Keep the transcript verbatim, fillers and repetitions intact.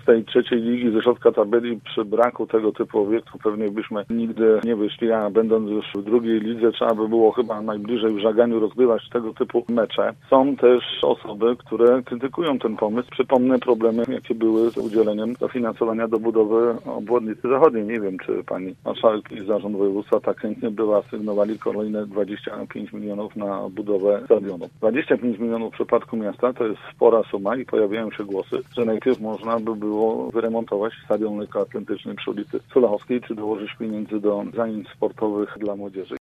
z tej trzeciej ligi, ze środka tabeli, przy braku tego typu obiektu pewnie byśmy nigdy nie wyszli, a będąc już w drugiej lidze trzeba by było chyba najbliżej w Żaganiu rozgrywać tego typu mecze. Są też osoby, które krytykują ten pomysł. Przypomnę problemy, jakie były z udzieleniem dofinansowania do budowy obwodnicy zachodniej. Nie wiem, czy pani marszałek i zarząd województwa tak chętnie by asygnowali kolejne dwadzieścia pięć milionów na budowę stadionu. dwadzieścia pięć milionów w przypadku miasta to jest spora suma i pojawiają się głosy, że najpierw można by było wyremontować stadion lekkoatletyczny przy ulicy Sulachowskiej, czy dołożyć pieniędzy do zajęć sportowych dla młodzieży.